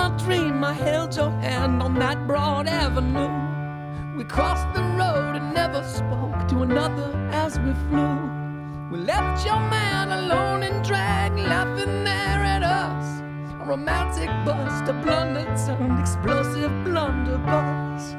my dream, I held your hand on that broad avenue. We crossed the road and never spoke to another as we flew. We left your man alone in drag, laughing there at us. A romantic bust, a blunder turned explosive blunderbuss.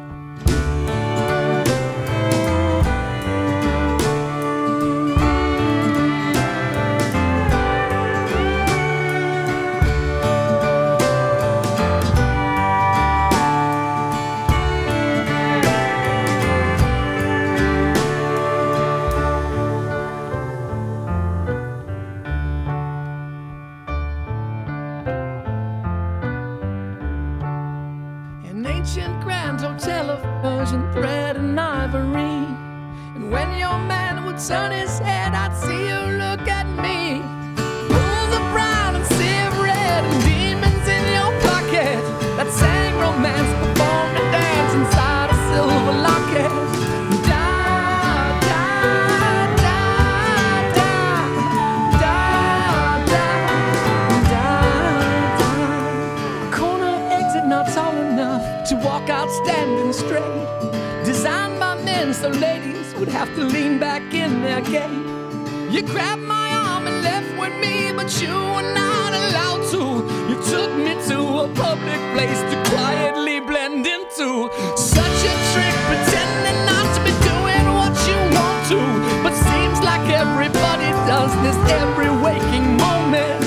An ancient grand hotel of Persian thread and ivory. And when your man would turn his head, I'd see you look at me. Pools of brown and sea of red and demons in your pocket that sang romance, performed a dance inside a silver locket. Da, da, da, da, da, da, da, da. A corner exit not tall enough to walk out standing straight, designed by men so ladies would have to lean back in their gait. You grabbed my arm and left with me, but you were not allowed to. You took me to a public place to quietly blend into. Such a trick, pretending not to be doing what you want to, but seems like everybody does this every waking moment.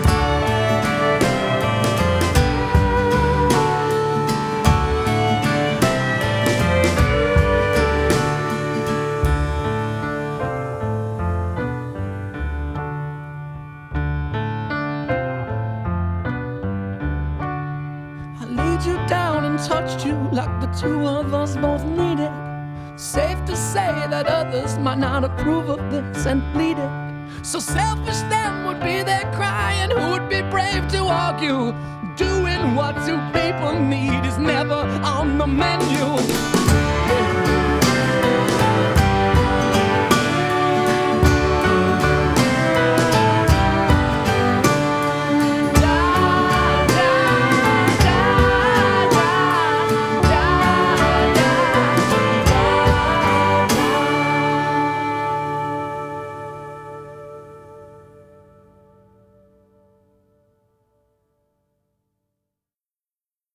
Laid you down and touched you like the two of us both needed. Safe to say that others might not approve of this and plead it. So selfish then would be their cry, and who would be brave to argue? Doing what two people need is never on the menu.